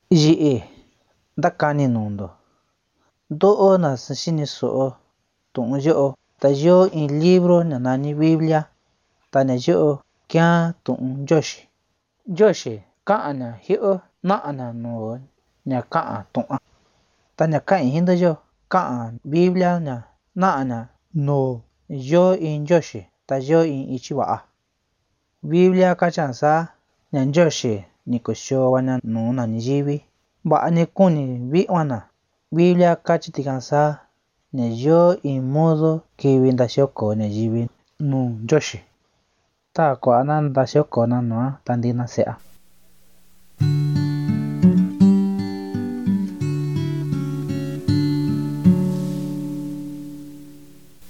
Yi'i ndakani nundo ndo'o na xiniso'o tu'un yo'o ta yoo in libro na nani Biblia ta na yo'o kian tu'un Nyoxi. Nyoxi ka'an na jio'o na'a na nu'o ña ka'an tu'an ta ña ka'in jindoyo ka'an Biblia ña na'a na nu'o yoo in Nyoxi ta yoo in ichi va'a. Biblia kachan saa ña Nyoxi ni kuxio'na nuu na ñuyivi va'a ni kuni vi'uana Biblia kachi tikan saa ña yoo in modo kivi ntaxioko ñayivi nuu Nyoxi ta kua'ana ntaxiokona nu'a ta ntina se'a.